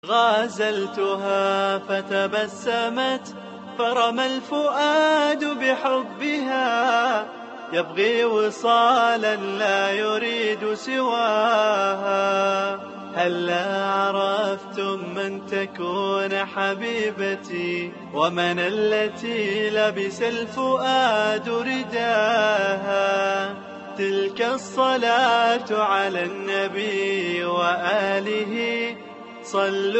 غازلتها فتبسمت فرمى الفؤاد بحبها يبغي وصالا لا يريد سواها. هلا عرفتم من تكون حبيبتي ومن التي لبس الفؤاد رداها. تلك الصلاة على النبي وآله صلوا